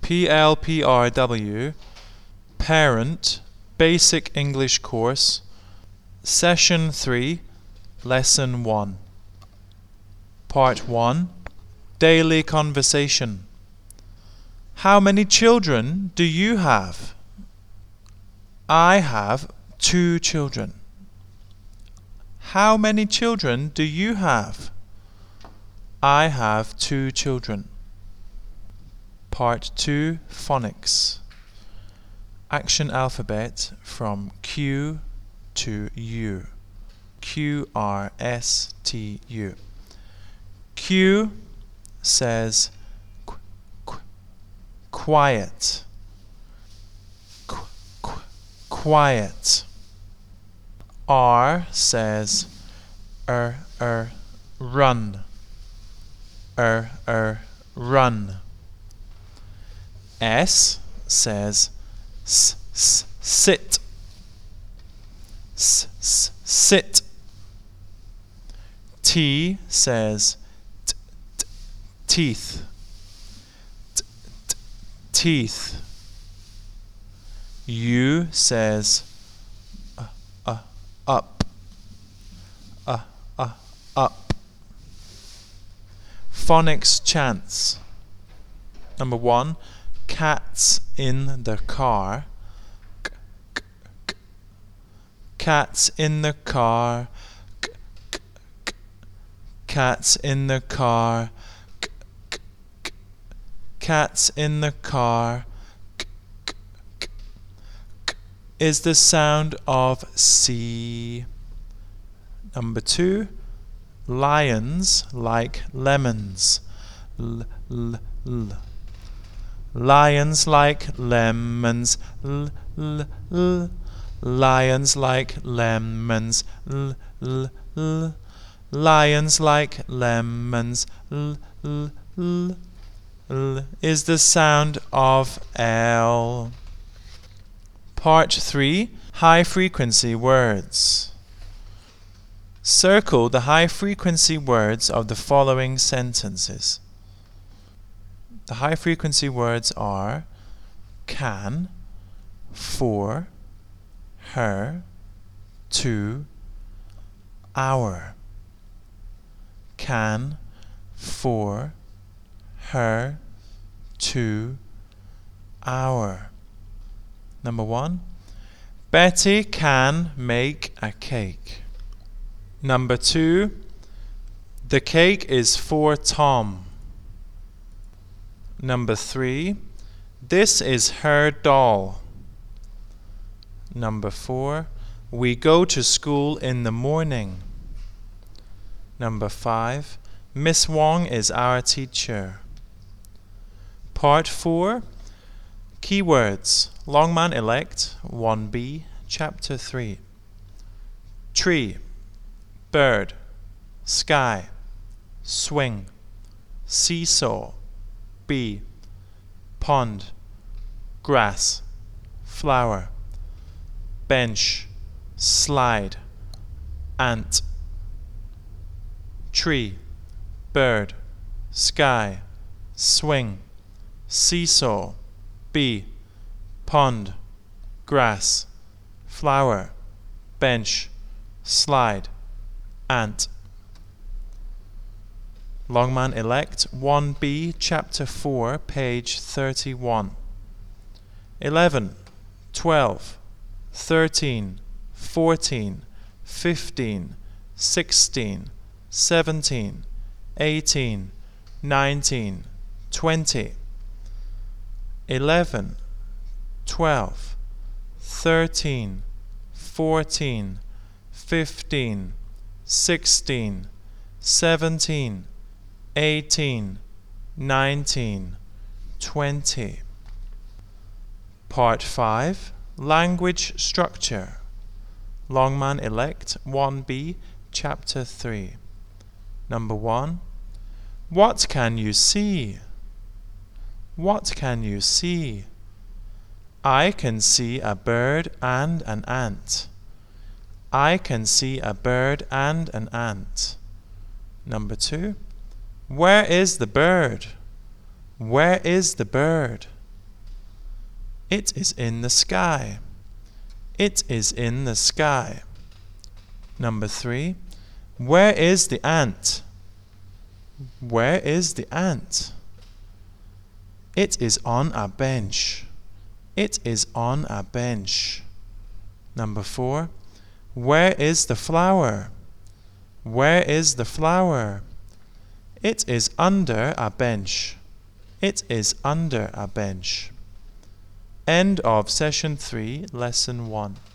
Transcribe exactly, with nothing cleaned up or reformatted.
P L P R W, Parent, Basic English Course, Session three, Lesson one. Part one, Daily Conversation. How many children do you have? I have two children. How many children do you have? I have two children. Part two, Phonics. Action alphabet from Q to U. Q R S T U. Q says qu, qu, quiet. Qu, qu, quiet. R says er er run. Er er run. S says s s sit. S s sit. T says t t teeth. T t teeth. U says uh, uh, up. Uh, uh, up. Phonics chants. Number one, cats in the car. K, k, k. Cats in the car. K, k, k. Cats in the car. K, k, k. Cats in the car. K, k, k. K is the sound of C. Number two, lions like lemons. L, l, l. Lions like lemons. L, l, l. Lions like lemons. L, l, l. Lions like lemons. L, l, l. L is the sound of L. Part three, high frequency words. Circle the high frequency words of the following sentences. The high frequency words are can, for, her, to, our. Can, for, her, to, our. Number one, Betty can make a cake. Number two, the cake is for Tom. Number three, this is her doll. Number four, we go to school in the morning. Number five, Miss Wong is our teacher. Part four, keywords. Longman Elect one B, Chapter three. Tree, bird, sky, swing, seesaw, bee, pond, grass, flower, bench, slide, ant. Tree, bird, sky, swing, seesaw, bee, pond, grass, flower, bench, slide, ant. Longman Elect one B, Chapter four, page thirty-one. eleven, twelve, thirteen, fourteen, fifteen, sixteen, seventeen, eighteen, nineteen, twenty. eleven, twelve, thirteen, fourteen, fifteen, sixteen, seventeen, eighteen, nineteen, twenty. Part five, language structure. Longman Elect one B, Chapter three. Number one, what can you see? What can you see? I can see a bird and an ant. I can see a bird and an ant. Number two, where is the bird? Where is the bird? It is in the sky. It is in the sky. Number three. Where is the ant? Where is the ant? It is on a bench. It is on a bench. Number four. Where is the flower? Where is the flower? It is under a bench. It is under a bench. End of session three, lesson one.